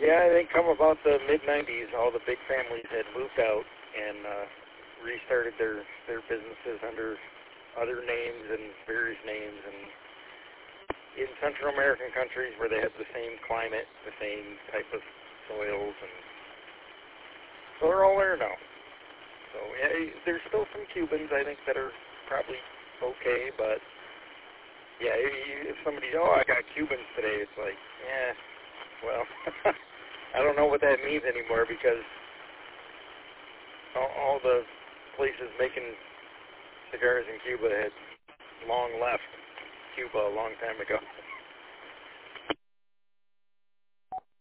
Yeah, I think come about the mid-'90s, all the big families had moved out and restarted their businesses under other names and various names, and in Central American countries where they have the same climate, the same type of soils, and so they're all there now. So yeah, there's still some Cubans, I think, that are probably okay, but yeah, if somebody, I got Cubans today, it's like, yeah, well, I don't know what that means anymore, because all the places making cigars in Cuba had long left Cuba a long time ago.